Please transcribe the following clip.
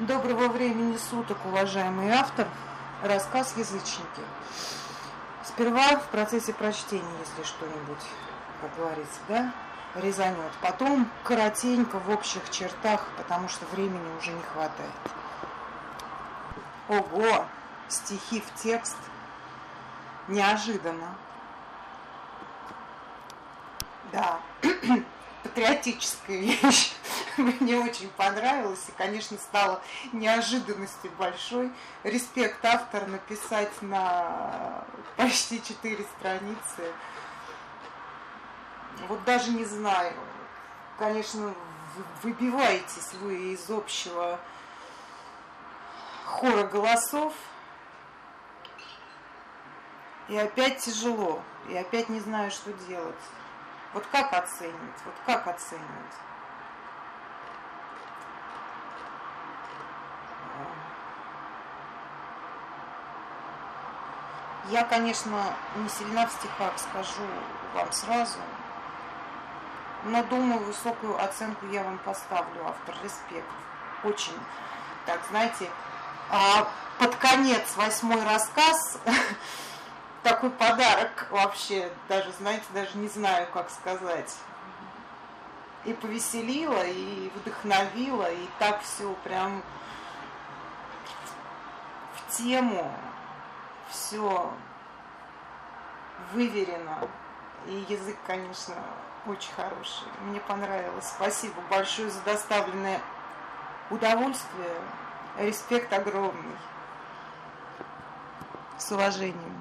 Доброго времени суток, уважаемый автор. Рассказ «Язычники». Сперва в процессе прочтения, если что-нибудь, как говорится, да, резанет. Потом коротенько в общих чертах, потому что времени уже не хватает. Ого! Стихи в текст. Неожиданно. Да. Патриотическая вещь. Мне очень понравилось, и, конечно, стало неожиданностью большой. Респект автор написать на почти 4 страницы. Вот даже не знаю. Конечно, выбиваетесь вы из общего хора голосов. И опять тяжело. И опять не знаю, что делать. Вот как оценивать? Вот как оценивать? Я, конечно, не сильна в стихах, скажу вам сразу, но думаю, высокую оценку я вам поставлю, автор, респект. Очень, так, знаете, под конец 8-й рассказ, такой подарок вообще, даже, знаете, даже не знаю, как сказать. И повеселила, и вдохновила, и так все прям в тему. Все выверено. И язык, конечно, очень хороший. Мне понравилось. Спасибо большое за доставленное удовольствие. Респект огромный. С уважением.